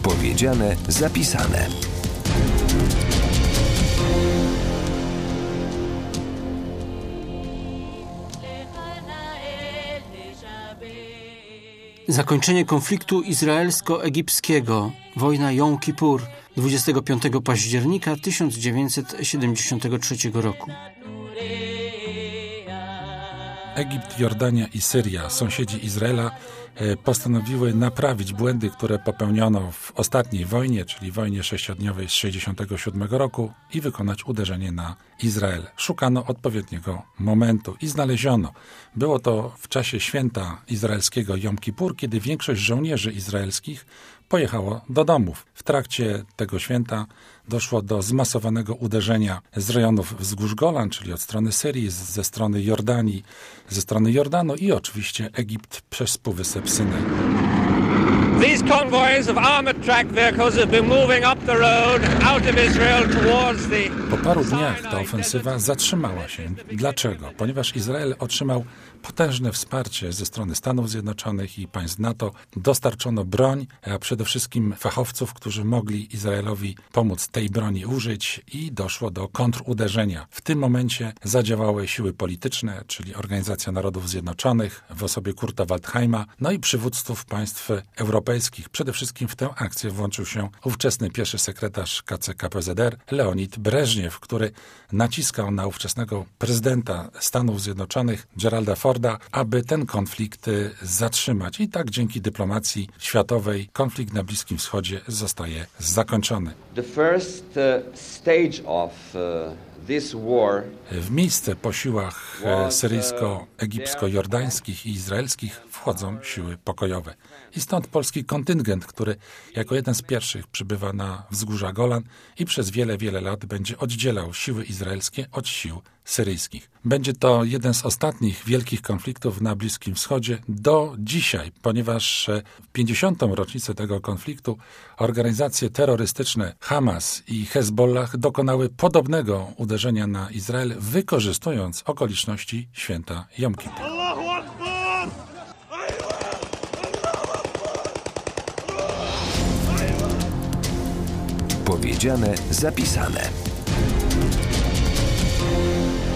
Powiedziane, zapisane. Zakończenie konfliktu izraelsko-egipskiego, wojna Jom Kippur, 25 października 1973 roku. Egipt, Jordania i Syria, sąsiedzi Izraela, postanowiły naprawić błędy, które popełniono w ostatniej wojnie, czyli wojnie sześciodniowej z 1967 roku i wykonać uderzenie na Izrael. Szukano odpowiedniego momentu i znaleziono. Było to w czasie święta izraelskiego Jom Kippur, kiedy większość żołnierzy izraelskich pojechało do domów. W trakcie tego święta doszło do zmasowanego uderzenia z rejonów wzgórz Golan, czyli od strony Syrii, ze strony Jordanii, ze strony Jordanu i oczywiście Egipt przez Półwysep Synaj. These convoys of armored track vehicles have been moving up the road out of Israel towards the... Po paru dniach ta ofensywa zatrzymała się. Dlaczego? Ponieważ Izrael otrzymał potężne wsparcie ze strony Stanów Zjednoczonych i państw NATO. Dostarczono broń, a przede wszystkim fachowców, którzy mogli Izraelowi pomóc tej broni użyć i doszło do kontruderzenia. W tym momencie zadziałały siły polityczne, czyli Organizacja Narodów Zjednoczonych w osobie Kurta Waldheima, no i przywódców państw europejskich. Przede wszystkim w tę akcję włączył się ówczesny pierwszy sekretarz KCKPZR Leonid Breżniew, który naciskał na ówczesnego prezydenta Stanów Zjednoczonych Geralda Forda, aby ten konflikt zatrzymać. I tak dzięki dyplomacji światowej konflikt na Bliskim Wschodzie zostaje zakończony. The first stage of this war w miejsce po siłach syryjsko-egipsko-jordańskich i izraelskich wchodzą siły pokojowe. I stąd polski kontyngent, który jako jeden z pierwszych przybywa na wzgórza Golan i przez wiele, wiele lat będzie oddzielał siły izraelskie od sił syryjskich. Będzie to jeden z ostatnich wielkich konfliktów na Bliskim Wschodzie do dzisiaj, ponieważ w 50. rocznicę tego konfliktu organizacje terrorystyczne Hamas i Hezbollah dokonały podobnego uderzenia na Izrael, wykorzystując okoliczności święta Jom Kippur. Powiedziane, zapisane.